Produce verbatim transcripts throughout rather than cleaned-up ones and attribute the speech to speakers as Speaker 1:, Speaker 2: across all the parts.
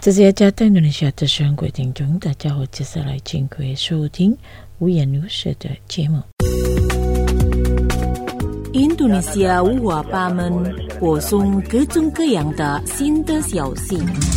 Speaker 1: 这是加在印度下的全国听众，大家好，接下来请各位收听五言六舌的节目。印度尼西亚五花八门，播送各种各样的新的消息。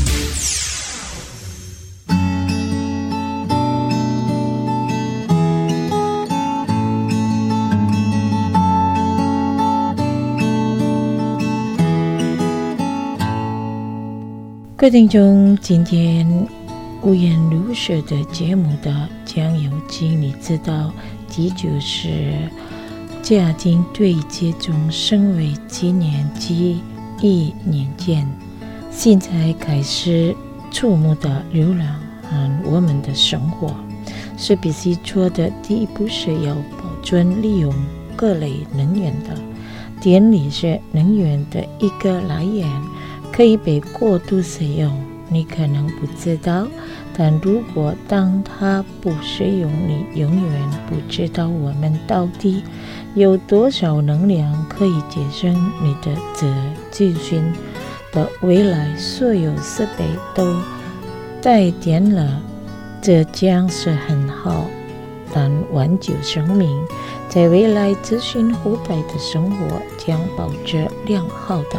Speaker 1: 各位听众，今天五言六舌的节目的将有请你知道，这就是家庭对接种升为今年及一年间，现在开始触目的流浪和我们的生活，是必须做的第一步是要保存利用各类能源的。电力是能源的一个来源，可以被过度使用，你可能不知道，但如果当它不使用，你永远不知道我们到底有多少能量可以节省你的这资讯的未来所有设备都带电了，这将是很好，但挽救生命，在未来资讯后代的生活将保持良好的。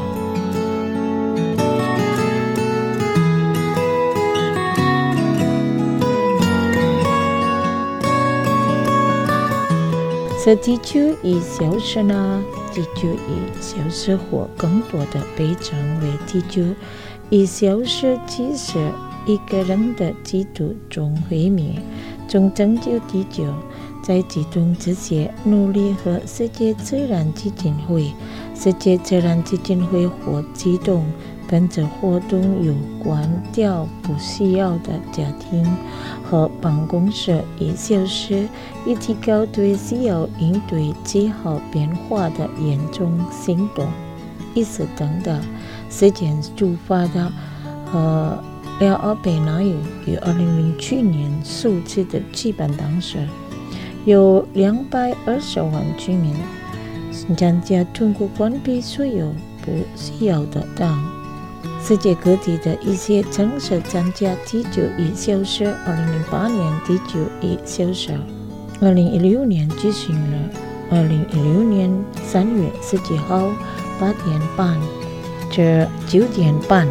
Speaker 1: 这地球一小时呢，地球一小时或更多的被称为地球一小时，即是一个人的基督终毁灭，终拯救地球。在启动这些努力和世界自然基金会、世界自然基金会或启动跟这活动有关掉不需要的家庭和办公室一小时，以提高对需要应对气候变化的严重行动意识等的事件出发的和辽奥贝纳语于二零零七年数字的基本当时，有两百二十万居民参加通过关闭所有不需要的等世界各地的一些城市参加地球一小时。二零零八年地球一小时，二零一六年举行了二零一六年三月十几号八点半至九点半。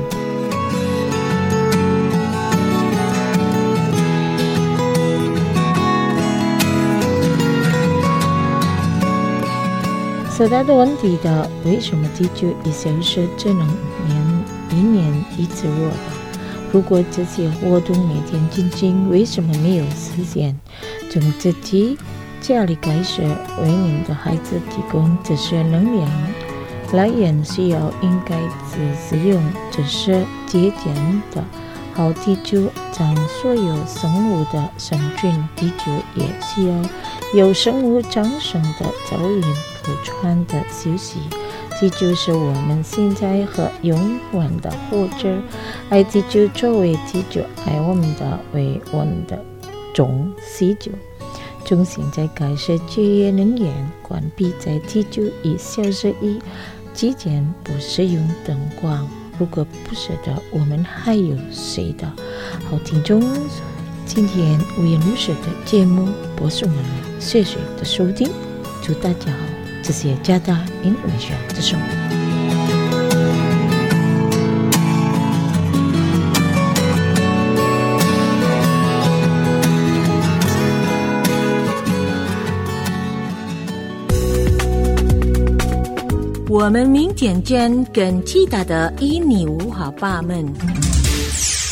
Speaker 1: 所带的问题的，为什么地球一小时只能年一年一次热的？如果这些活动每天进行，为什么没有实现？从自己家里开始，为您的孩子提供这些能量来源，需要应该只使用这些节俭的好地球，将所有生物的生存，地球也需要有生物长生的噪音不传的休息。地球是我们现在和永远的活着，爱地球作为地球爱我们的为我们的总需求。从现在开始节约能源，关闭在地球一小时以之前不使用灯光。如果不是的，我们还有谁的好听众？今天五言六舌的节目播送完了，谢谢的收听，祝大家好，这是加大印度尼西亚的生活。我们明天见，更其他的印尼五花八门。